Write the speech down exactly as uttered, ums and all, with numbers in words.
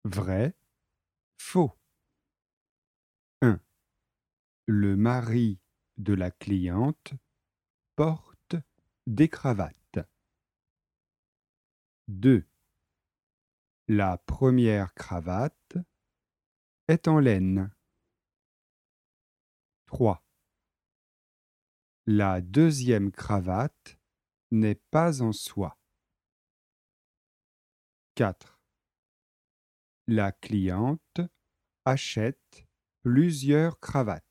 Vrai, faux. un. Le mari de la cliente porte des cravates. deux. La première cravate est en laine. trois. La deuxième cravate n'est pas en soie. quatre. La cliente achète plusieurs cravates.